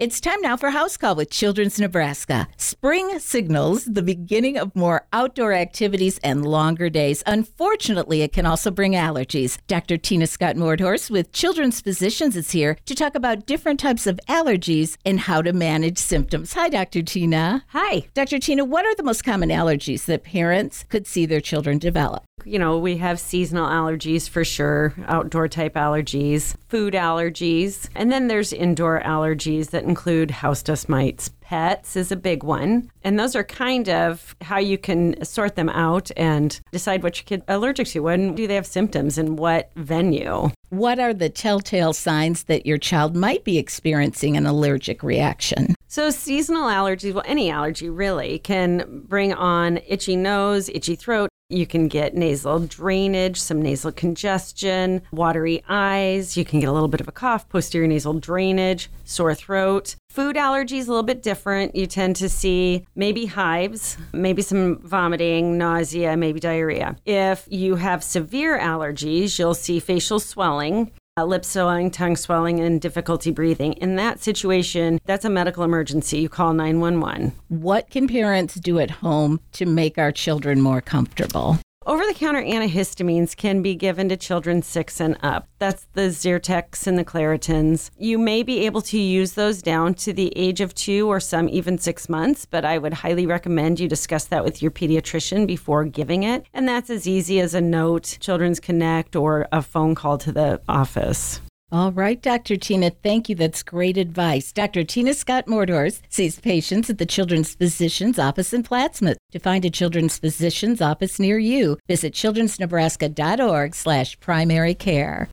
It's time now for House Call with Children's Nebraska. Spring signals the beginning of more outdoor activities and longer days. Unfortunately, it can also bring allergies. Dr. Tina Scott-Mordhorst with Children's Physicians is here to talk about different types of allergies and how to manage symptoms. Hi, Dr. Tina. Hi. Dr. Tina, what are the most common allergies that parents could see their children develop? You know, we have seasonal allergies for sure, outdoor type allergies, food allergies, and then there's indoor allergies that include house dust mites. Pets is a big one, and those are kind of how you can sort them out and decide what your kid's allergic to. When do they have symptoms and what venue? What are the telltale signs that your child might be experiencing an allergic reaction? So seasonal allergies, well, any allergy really, can bring on itchy nose, itchy throat. You can get nasal drainage, some nasal congestion, watery eyes. You can get a little bit of a cough, posterior nasal drainage, sore throat. Food allergies, a little bit different. You tend to see maybe hives, maybe some vomiting, nausea, maybe diarrhea. If you have severe allergies, you'll see facial swelling, lip swelling, tongue swelling, and difficulty breathing. In that situation, that's a medical emergency. You call 911. What can parents do at home to make our children more comfortable? Over-the-counter antihistamines can be given to children 6 and up. That's the Zyrtecs and the Claritins. You may be able to use those down to the age of 2 or some even 6 months, but I would highly recommend you discuss that with your pediatrician before giving it. And that's as easy as a note, Children's Connect, or a phone call to the office. All right, Dr. Tina, thank you. That's great advice. Dr. Tina Scott-Mordhorst sees patients at the Children's Physicians Office in Plattsmouth. To find a Children's Physicians Office near you, visit childrensnebraska.org/primary care.